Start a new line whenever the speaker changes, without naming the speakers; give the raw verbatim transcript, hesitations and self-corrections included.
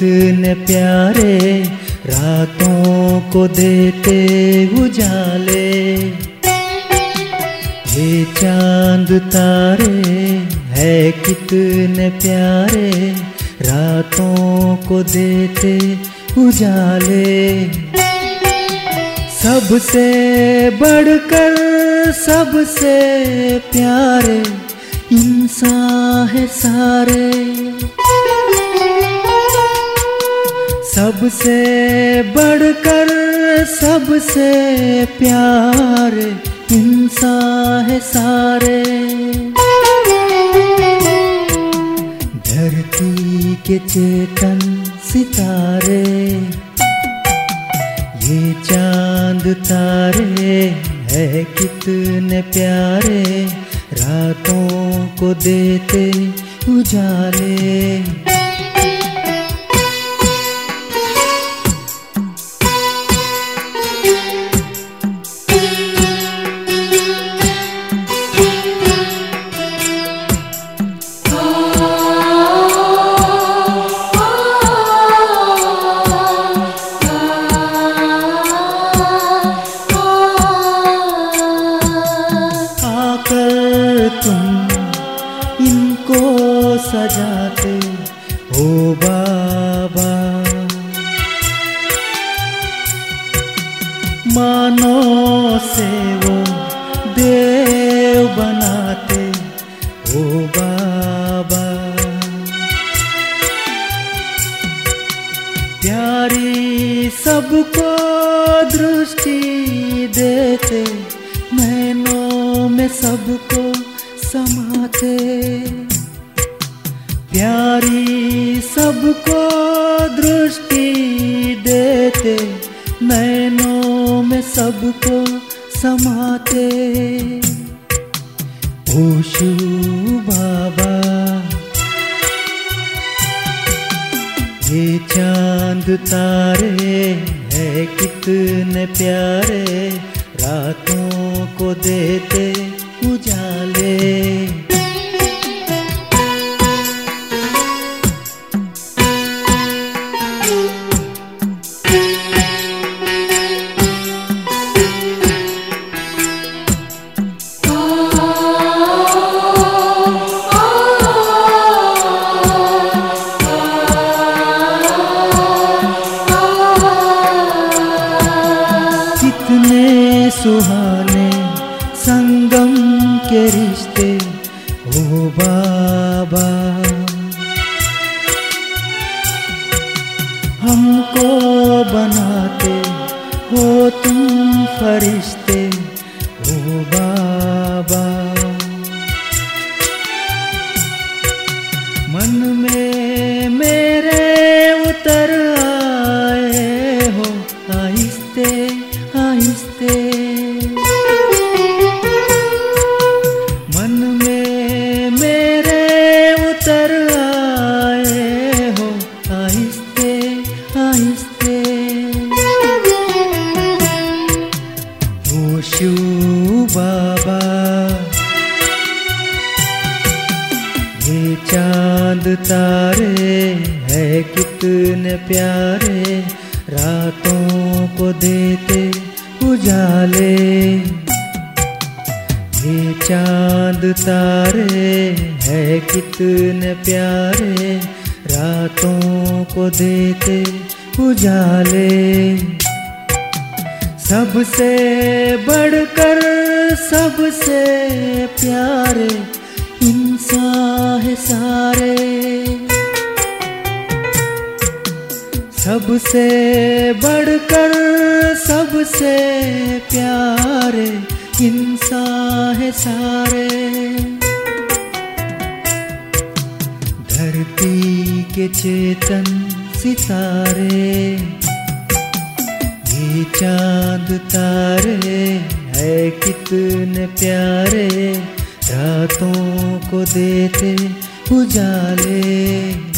कितने प्यारे रातों को देते उजाले। ये चांद तारे है कितने प्यारे रातों को देते उजाले। सबसे बढ़कर सबसे प्यारे इंसान है सारे। सबसे बढ़कर सबसे प्यारे इंसान है सारे। धरती के चेतन सितारे ये चांद तारे है कितने प्यारे रातों को देते उजाले। तुम इनको सजाते हो बाबा, मानो से वो देव बनाते हो बाबा। प्यारी सबको दृष्टि देते नैनों में सबको समाते। प्यारी सबको दृष्टि देते नैनों में सबको समाते। ओशु बाबा ये चांद तारे है कितने प्यारे रातों को देते उजाले। कितने सुहाने संगम के रिश्ते ओ बाबा। हमको बनाते हो तुम फरिश्ते ओ बाबा। मन में मेरे उतर आए हो आहिस्ते आहिस्ते। मन में मेरे उतर आए हो आहिस्ते आहिस्ते। ओशु बाबा ये चांद तारे है कितने प्यारे रातों को देते उजाले। ये चांद तारे है कितने प्यारे रातों को देते उजाले। सबसे बढ़कर सबसे प्यारे इंसान है सारे। सबसे बढ़कर सबसे प्यारे इंसान है सारे। धरती के चेतन सितारे ये चांद तारे है कितने प्यारे रातों को देते उजाले।